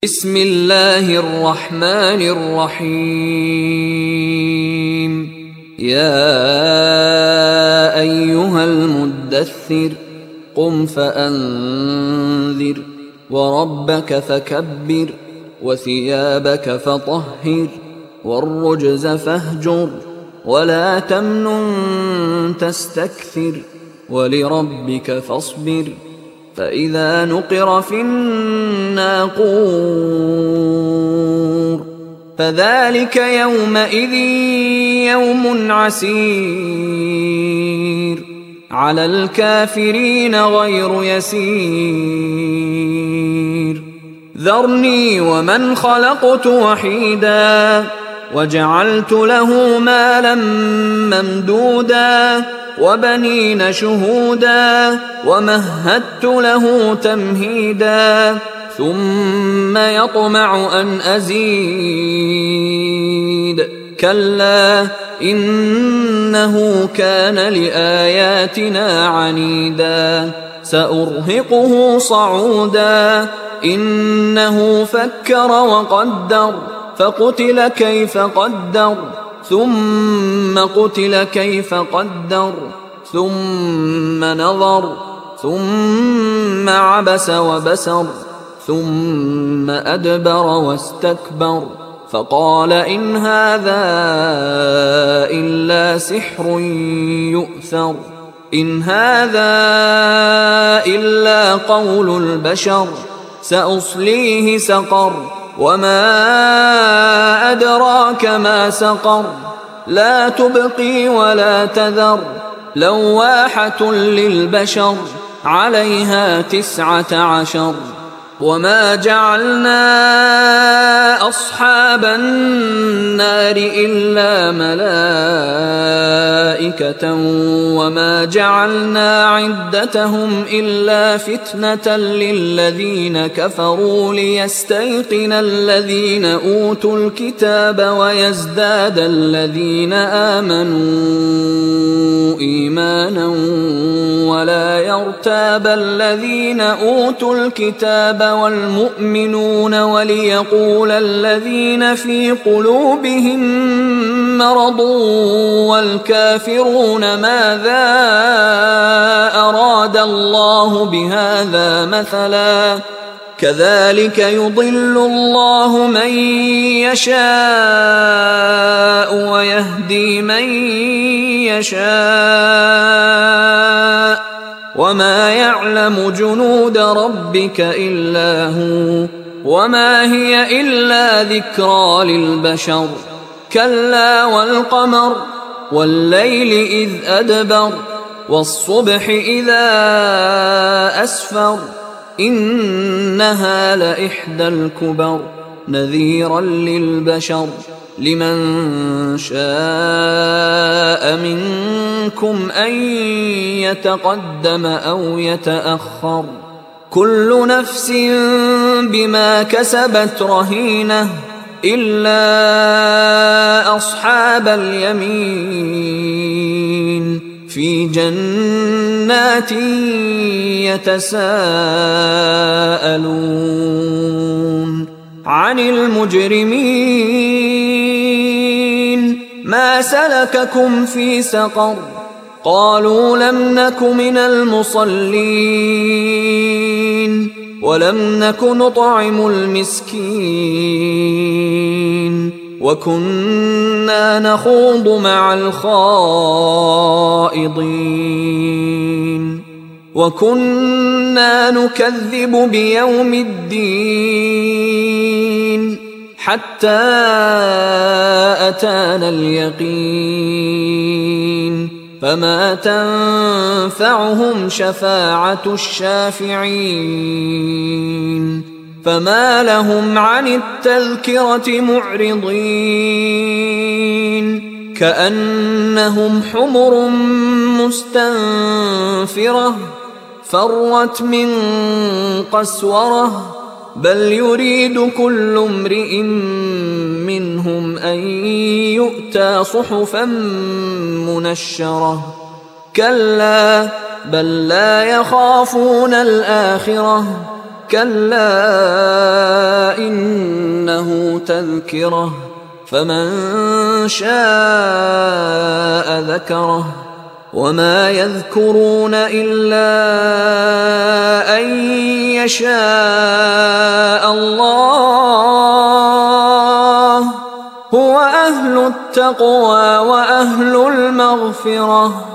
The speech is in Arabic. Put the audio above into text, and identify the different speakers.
Speaker 1: بسم الله الرحمن الرحيم. يا أيها المدثر قم فأنذر وربك فكبر وثيابك فطهر والرجز فاهجر ولا تمنن تستكثر ولربك فاصبر فإذا نقر في الناقور فذلك يومئذ يوم عسير على الكافرين غير يسير. ذرني ومن خلقت وحيدا وجعلت له مالا ممدودا وبنين شهودا ومهدت له تمهيدا ثم يطمع أن أزيد كلا إنه كان لآياتنا عنيدا سأرهقه صعودا إنه فكر وقدر فقتل كيف قدر ثم قتل كيف قدر ثم نظر ثم عبس وبسر ثم أدبر واستكبر فقال إن هذا إلا سحر يؤثر إن هذا إلا قول البشر سأصليه سقر وما أدراك ما سقر لا تبقي ولا تذر لواحة للبشر عليها 19 وما جعلنا أصحاب النار إلا ملائكة وما جعلنا عدتهم إلا فتنة للذين كفروا ليستيقن الذين أوتوا الكتاب ويزداد الذين آمنوا إيمانا ولا يرتاب الذين أوتوا الكتاب والمؤمنون وليقول الذين في قلوبهم مرض والكافرون ماذا أراد الله بهذا مثلا كذلك يضل الله من يشاء ويهدي من يشاء وما يعلم جنود ربك إلا هو وما هي إلا ذكرى للبشر كلا والقمر والليل إذ أدبر والصبح إذا أسفر إنها لإحدى الكبر نذيرا للبشر لمن شاء منكم أن يتقدم أو يتأخر كل نفس بما كسبت رهينة إلا أصحاب اليمين في جنات يتساءلون عن المجرمين ما سلككم في سقر قالوا لم نك من المصلين ولم نك نطعم المسكين وكنا نخوض مع الخائضين وكنا نكذب بيوم الدين حتى أتانا اليقين فما تنفعهم شفاعة الشافعين فما لهم عن التذكرة معرضين كأنهم حمر مستنفرة فرت من قسورة بل يريد كل امرئ منهم أن يؤتى صحفا منشرة كلا بل لا يخافون الآخرة كلا إنه تذكرة فمن شاء ذكره وما يذكرون إلا أن يشاء الله هو أهل التقوى وأهل المغفرة.